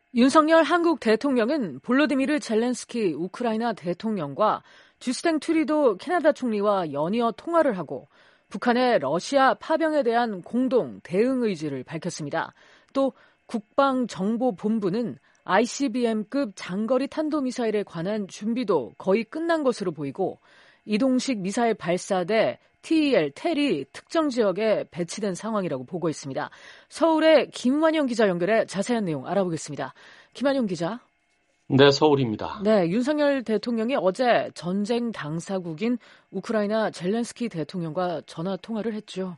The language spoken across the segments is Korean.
윤석열 한국 대통령은 볼로디미르 젤렌스키 우크라이나 대통령과 주스탱 트루도 캐나다 총리와 연이어 통화를 하고 북한의 러시아 파병에 대한 공동 대응 의지를 밝혔습니다. 또 국방정보본부는 ICBM급 장거리 탄도미사일에 관한 준비도 거의 끝난 것으로 보이고 이동식 미사일 발사대 TEL, 텔이 특정 지역에 배치된 상황이라고 보고 있습니다. 서울의 김완영 기자 연결해 자세한 내용 알아보겠습니다. 김완영 기자. 네, 서울입니다. 네, 윤석열 대통령이 어제 전쟁 당사국인 우크라이나 젤렌스키 대통령과 전화 통화를 했죠.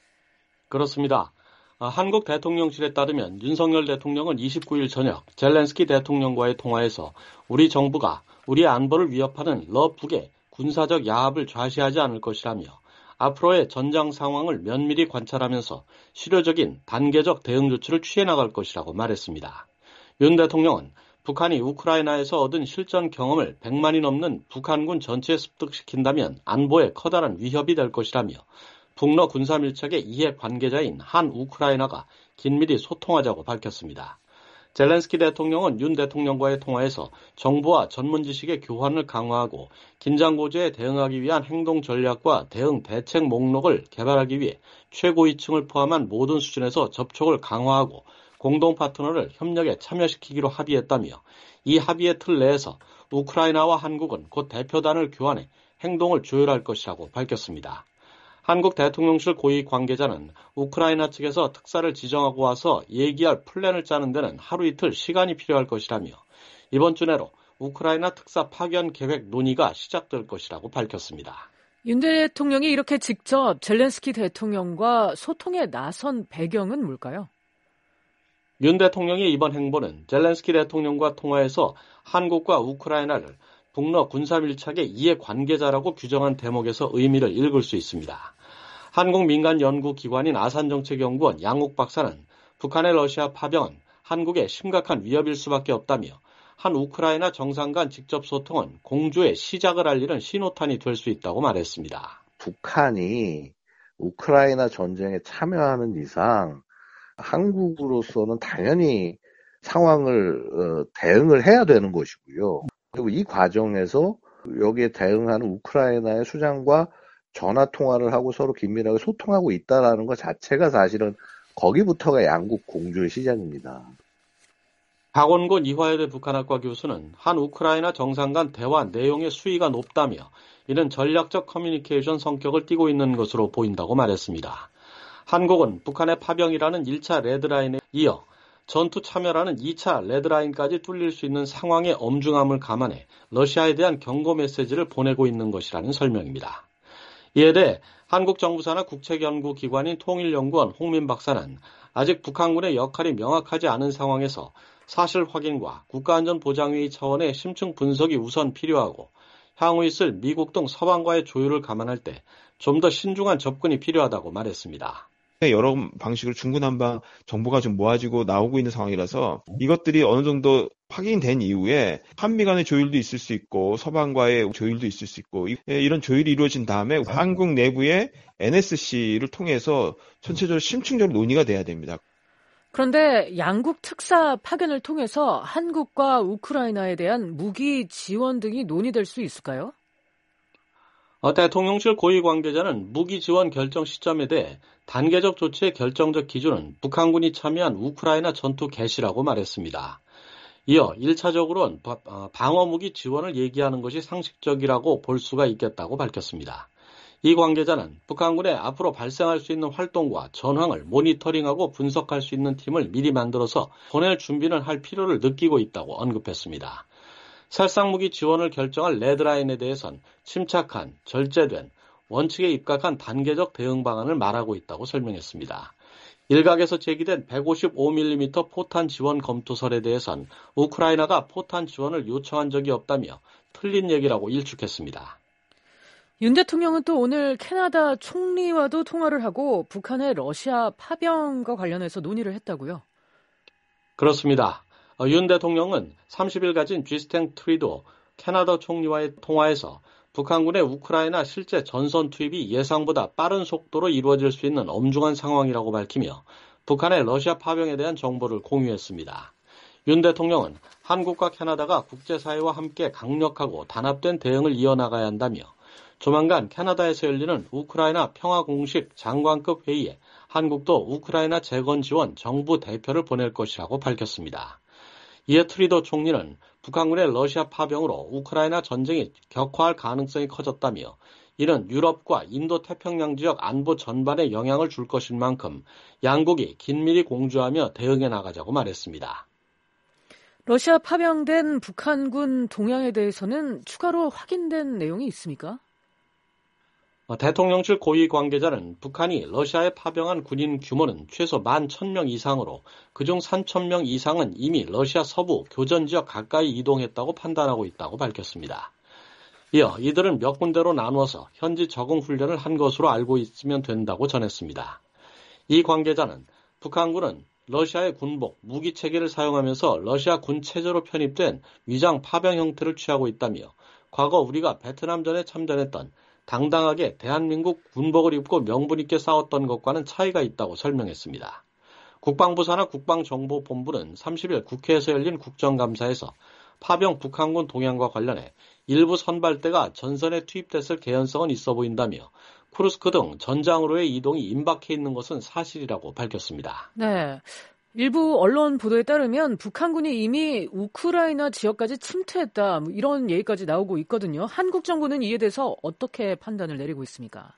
그렇습니다. 한국 대통령실에 따르면 윤석열 대통령은 29일 저녁 젤렌스키 대통령과의 통화에서 우리 정부가 우리 안보를 위협하는 러북의 군사적 야합을 좌시하지 않을 것이라며 앞으로의 전장 상황을 면밀히 관찰하면서 실효적인 단계적 대응 조치를 취해 나갈 것이라고 말했습니다. 윤 대통령은 북한이 우크라이나에서 얻은 실전 경험을 100만이 넘는 북한군 전체에 습득시킨다면 안보에 커다란 위협이 될 것이라며 북러 군사 밀착의 이해 관계자인 한 우크라이나가 긴밀히 소통하자고 밝혔습니다. 젤렌스키 대통령은 윤 대통령과의 통화에서 정보와 전문 지식의 교환을 강화하고 긴장 고조에 대응하기 위한 행동 전략과 대응 대책 목록을 개발하기 위해 최고위층을 포함한 모든 수준에서 접촉을 강화하고 공동 파트너를 협력에 참여시키기로 합의했다며 이 합의의 틀 내에서 우크라이나와 한국은 곧 대표단을 교환해 행동을 조율할 것이라고 밝혔습니다. 한국 대통령실 고위 관계자는 우크라이나 측에서 특사를 지정하고 와서 얘기할 플랜을 짜는 데는 하루 이틀 시간이 필요할 것이라며 이번 주 내로 우크라이나 특사 파견 계획 논의가 시작될 것이라고 밝혔습니다. 윤 대통령이 이렇게 직접 젤렌스키 대통령과 소통에 나선 배경은 뭘까요? 윤 대통령의 이번 행보는 젤렌스키 대통령과 통화에서 한국과 우크라이나를 북러 군사 밀착의 이해 관계자라고 규정한 대목에서 의미를 읽을 수 있습니다. 한국 민간 연구기관인 아산정책연구원 양욱 박사는 북한의 러시아 파병은 한국에 심각한 위협일 수밖에 없다며 한 우크라이나 정상 간 직접 소통은 공조의 시작을 알리는 신호탄이 될 수 있다고 말했습니다. 북한이 우크라이나 전쟁에 참여하는 이상 한국으로서는 당연히 상황을 대응을 해야 되는 것이고요. 그리고 이 과정에서 여기에 대응하는 우크라이나의 수장과 전화 통화를 하고 서로 긴밀하게 소통하고 있다라는 것 자체가 사실은 거기부터가 양국 공조의 시작입니다. 박원곤 이화여대 북한학과 교수는 한 우크라이나 정상 간 대화 내용의 수위가 높다며 이는 전략적 커뮤니케이션 성격을 띠고 있는 것으로 보인다고 말했습니다. 한국은 북한의 파병이라는 1차 레드라인에 이어 전투 참여라는 2차 레드라인까지 뚫릴 수 있는 상황의 엄중함을 감안해 러시아에 대한 경고 메시지를 보내고 있는 것이라는 설명입니다. 이에 대해 한국 정부 산하 국책연구기관인 통일연구원 홍민 박사는 아직 북한군의 역할이 명확하지 않은 상황에서 사실 확인과 국가안전보장회의 차원의 심층 분석이 우선 필요하고 향후 있을 미국 등 서방과의 조율을 감안할 때 좀 더 신중한 접근이 필요하다고 말했습니다. 여러 방식으로 중구난방 정보가 좀 모아지고 나오고 있는 상황이라서 이것들이 어느 정도 확인된 이후에 한미 간의 조율도 있을 수 있고 서방과의 조율도 있을 수 있고 이런 조율이 이루어진 다음에 한국 내부의 NSC를 통해서 전체적으로 심층적으로 논의가 돼야 됩니다. 그런데 양국 특사 파견을 통해서 한국과 우크라이나에 대한 무기 지원 등이 논의될 수 있을까요? 대통령실 고위 관계자는 무기 지원 결정 시점에 대해 단계적 조치의 결정적 기준은 북한군이 참여한 우크라이나 전투 개시라고 말했습니다. 이어 1차적으로는 방어무기 지원을 얘기하는 것이 상식적이라고 볼 수가 있겠다고 밝혔습니다. 이 관계자는 북한군의 앞으로 발생할 수 있는 활동과 전황을 모니터링하고 분석할 수 있는 팀을 미리 만들어서 보낼 준비는 할 필요를 느끼고 있다고 언급했습니다. 살상무기 지원을 결정할 레드라인에 대해선 침착한, 절제된, 원칙에 입각한 단계적 대응 방안을 말하고 있다고 설명했습니다. 일각에서 제기된 155mm 포탄 지원 검토설에 대해선 우크라이나가 포탄 지원을 요청한 적이 없다며 틀린 얘기라고 일축했습니다. 윤 대통령은 또 오늘 캐나다 총리와도 통화를 하고 북한의 러시아 파병과 관련해서 논의를 했다고요? 그렇습니다. 윤 대통령은 30일 가진 주스탱 트루도 캐나다 총리와의 통화에서 북한군의 우크라이나 실제 전선 투입이 예상보다 빠른 속도로 이루어질 수 있는 엄중한 상황이라고 밝히며 북한의 러시아 파병에 대한 정보를 공유했습니다. 윤 대통령은 한국과 캐나다가 국제사회와 함께 강력하고 단합된 대응을 이어나가야 한다며 조만간 캐나다에서 열리는 우크라이나 평화공식 장관급 회의에 한국도 우크라이나 재건 지원 정부 대표를 보낼 것이라고 밝혔습니다. 이에 트리도 총리는 북한군의 러시아 파병으로 우크라이나 전쟁이 격화할 가능성이 커졌다며 이는 유럽과 인도 태평양 지역 안보 전반에 영향을 줄 것인 만큼 양국이 긴밀히 공조하며 대응해 나가자고 말했습니다. 러시아 파병된 북한군 동향에 대해서는 추가로 확인된 내용이 있습니까? 대통령실 고위 관계자는 북한이 러시아에 파병한 군인 규모는 최소 11,000명 이상으로 그중 3,000명 이상은 이미 러시아 서부 교전 지역 가까이 이동했다고 판단하고 있다고 밝혔습니다. 이어 이들은 몇 군데로 나누어서 현지 적응 훈련을 한 것으로 알고 있으면 된다고 전했습니다. 이 관계자는 북한군은 러시아의 군복, 무기 체계를 사용하면서 러시아 군 체제로 편입된 위장 파병 형태를 취하고 있다며 과거 우리가 베트남전에 참전했던 당당하게 대한민국 군복을 입고 명분 있게 싸웠던 것과는 차이가 있다고 설명했습니다. 국방부 산하 국방정보본부는 30일 국회에서 열린 국정감사에서 파병 북한군 동향과 관련해 일부 선발대가 전선에 투입됐을 개연성은 있어 보인다며 쿠르스크 등 전장으로의 이동이 임박해 있는 것은 사실이라고 밝혔습니다. 네. 일부 언론 보도에 따르면 북한군이 이미 우크라이나 지역까지 침투했다, 이런 얘기까지 나오고 있거든요. 한국 정부는 이에 대해서 어떻게 판단을 내리고 있습니까?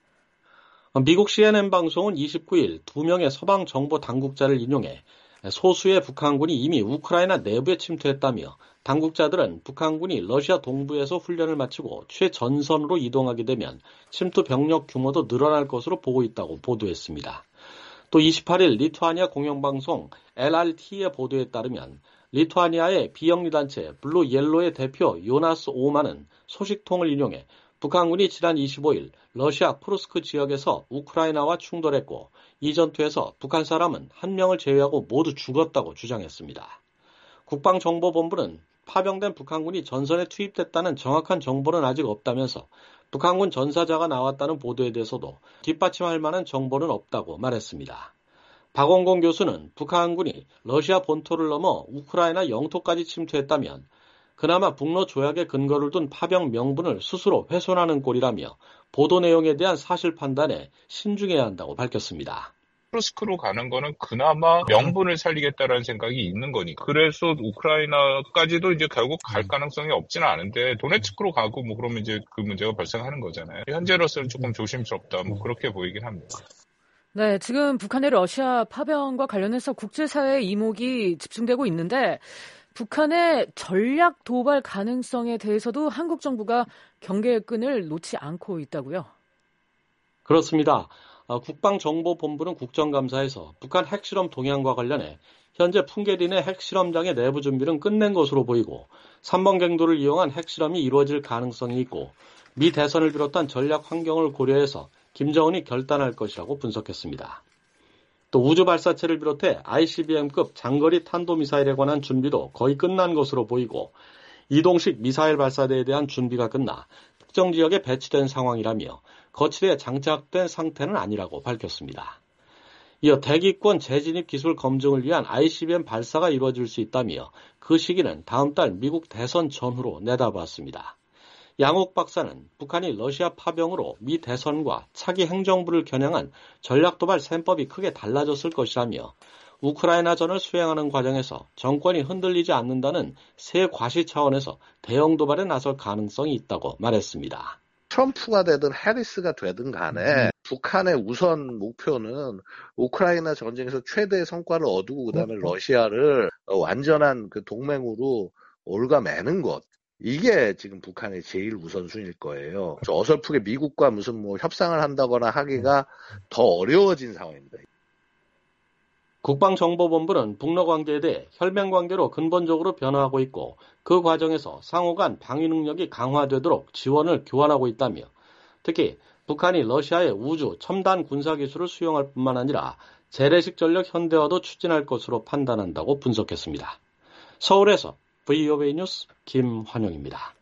미국 CNN 방송은 29일 2명의 서방 정보 당국자를 인용해 소수의 북한군이 이미 우크라이나 내부에 침투했다며 당국자들은 북한군이 러시아 동부에서 훈련을 마치고 최전선으로 이동하게 되면 침투 병력 규모도 늘어날 것으로 보고 있다고 보도했습니다. 또 28일 리투아니아 공영방송 LRT의 보도에 따르면 리투아니아의 비영리단체 블루 옐로의 대표 요나스 오만은 소식통을 인용해 북한군이 지난 25일 러시아 쿠르스크 지역에서 우크라이나와 충돌했고 이 전투에서 북한 사람은 1명을 제외하고 모두 죽었다고 주장했습니다. 국방정보본부는 파병된 북한군이 전선에 투입됐다는 정확한 정보는 아직 없다면서 북한군 전사자가 나왔다는 보도에 대해서도 뒷받침할 만한 정보는 없다고 말했습니다. 박원공 교수는 북한군이 러시아 본토를 넘어 우크라이나 영토까지 침투했다면 그나마 북러 조약에 근거를 둔 파병 명분을 스스로 훼손하는 꼴이라며 보도 내용에 대한 사실 판단에 신중해야 한다고 밝혔습니다. 쿠르스크로 가는 거는 그나마 명분을 살리겠다라는 생각이 있는 거니까. 그래서 우크라이나까지도 이제 결국 갈 가능성이 없지는 않은데 도네츠크로 가고 뭐 그러면 이제 그 문제가 발생하는 거잖아요. 현재로서는 조금 조심스럽다. 뭐 그렇게 보이긴 합니다. 네, 지금 북한의 러시아 파병과 관련해서 국제사회의 이목이 집중되고 있는데 북한의 전략 도발 가능성에 대해서도 한국 정부가 경계의 끈을 놓지 않고 있다고요? 그렇습니다. 국방정보본부는 국정감사에서 북한 핵실험 동향과 관련해 현재 풍계린의 핵실험장의 내부 준비는 끝낸 것으로 보이고 3번 갱도를 이용한 핵실험이 이루어질 가능성이 있고 미 대선을 비롯한 전략 환경을 고려해서 김정은이 결단할 것이라고 분석했습니다. 또 우주 발사체를 비롯해 ICBM급 장거리 탄도미사일에 관한 준비도 거의 끝난 것으로 보이고 이동식 미사일 발사대에 대한 준비가 끝나 특정 지역에 배치된 상황이라며 거치대에 장착된 상태는 아니라고 밝혔습니다. 이어 대기권 재진입 기술 검증을 위한 ICBM 발사가 이루어질 수 있다며 그 시기는 다음 달 미국 대선 전후로 내다봤습니다. 양옥 박사는 북한이 러시아 파병으로 미 대선과 차기 행정부를 겨냥한 전략도발 셈법이 크게 달라졌을 것이라며 우크라이나전을 수행하는 과정에서 정권이 흔들리지 않는다는 새 과시 차원에서 대형 도발에 나설 가능성이 있다고 말했습니다. 트럼프가 되든 해리스가 되든 간에 북한의 우선 목표는 우크라이나 전쟁에서 최대의 성과를 얻고 그다음에 러시아를 완전한 그 동맹으로 올가매는 것. 이게 지금 북한의 제일 우선순위일 거예요. 어설프게 미국과 무슨 뭐 협상을 한다거나 하기가 더 어려워진 상황입니다. 국방정보본부는 북러 관계에 대해 혈맹 관계로 근본적으로 변화하고 있고 그 과정에서 상호 간 방위 능력이 강화되도록 지원을 교환하고 있다며 특히 북한이 러시아의 우주 첨단 군사 기술을 수용할 뿐만 아니라 재래식 전력 현대화도 추진할 것으로 판단한다고 분석했습니다. 서울에서 VOA 뉴스 김환영입니다.